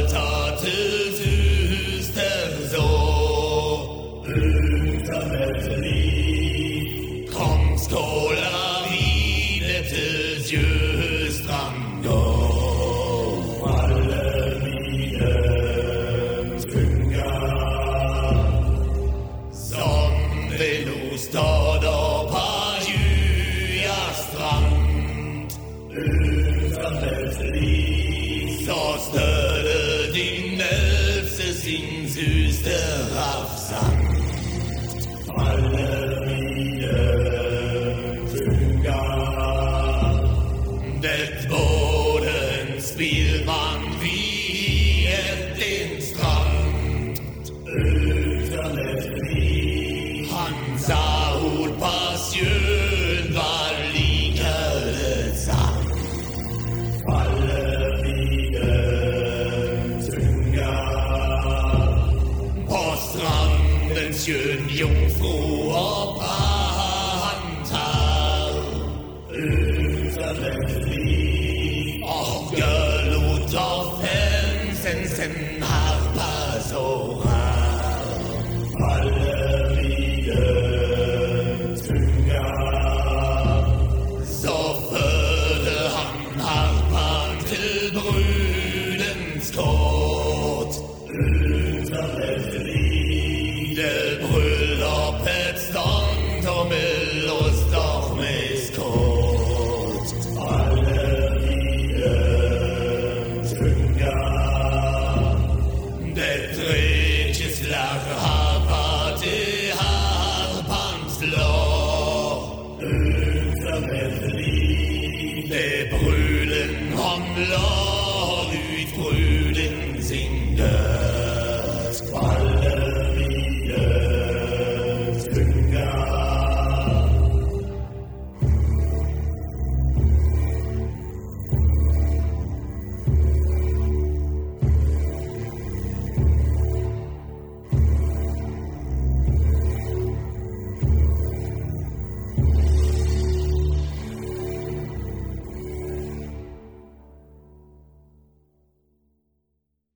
tager til søster så. Kongsskåler hvile til sjøstrand går. Alle mine synger, som det nu står der på Jygerstrand. Så støtte din else sin søster afsang. Alle mine synger, det båden spilman via den strand. Han sa ud på sjøen var likede sang. Alle mine synger, på stranden skøn jungfru og brandtar. Og gølut og fansen har passorer. Alle mine synger, så fødte han harpan til brudens kort. Det brylluppet stånd og med ost og med skåt. Alle mine synger, det tredje slag harpa til harpans lår. Det brylen homler ud brylen sin død. Alle